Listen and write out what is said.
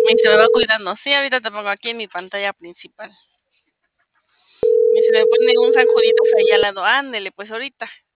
Y se me va cuidando. Sí, ahorita te pongo aquí en mi pantalla principal. Y se me pone un San Juditas ahí al lado. Ándele, pues ahorita.